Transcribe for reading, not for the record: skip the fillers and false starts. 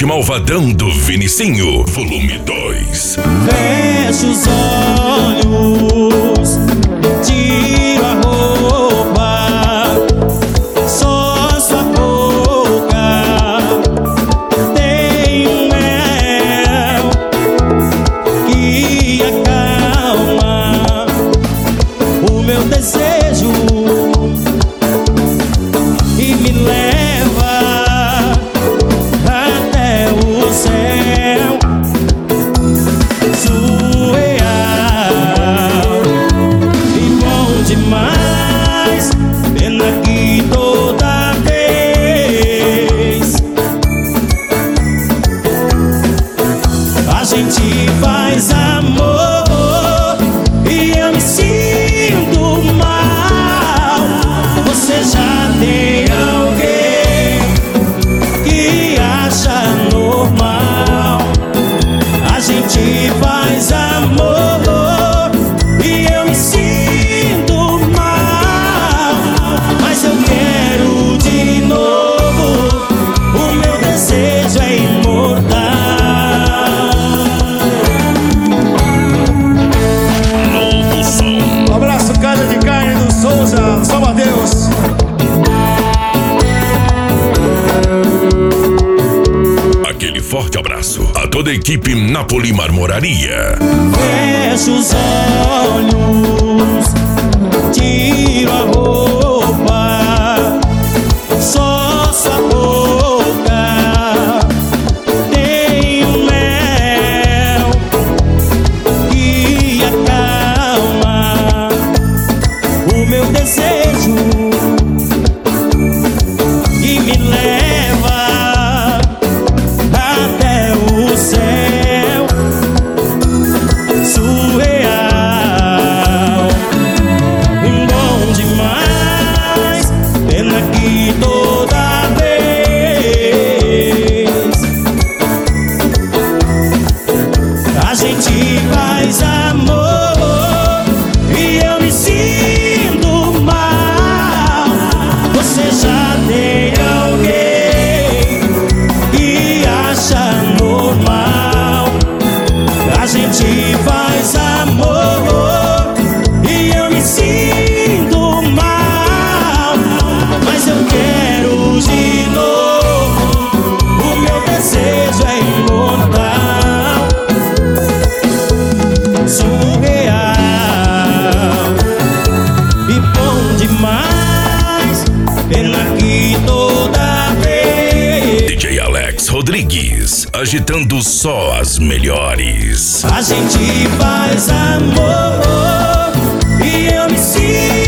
Forte Malvadão do Vinicinho, volume 2. Fecho os olhos, tiro a roupa, só sua boca tem um mel que acalma o meu desejo e me leva até o céu surreal e bom demais. Pena que toda vez a gente faz amor e eu me sinto mal. Você já tem alguém que acha normal? A gente faz amor e eu me sinto mal, mas eu quero de novo. O meu desejo é imortal. Novo som. Um abraço, Casa de Carne do Souza, São Mateus. Aquele forte abraço a toda a equipe Napoli Marmoraria. Fecho os olhos, tiro a roupa, só sua boca tem um mel que acalma o meu desejo e me leva até o céu surreal, bom demais. Pena que toda vez a gente faz amor e eu me sinto mal. Você já tem alguém que acha normal? A gente faz amor e eu me sinto mal, mas eu quero de novo. O meu desejo é imortal, surreal e bom demais. Pena que toda vez DJ Alex Rodrigues, agitando só as melhores. a gente faz amor e eu me sinto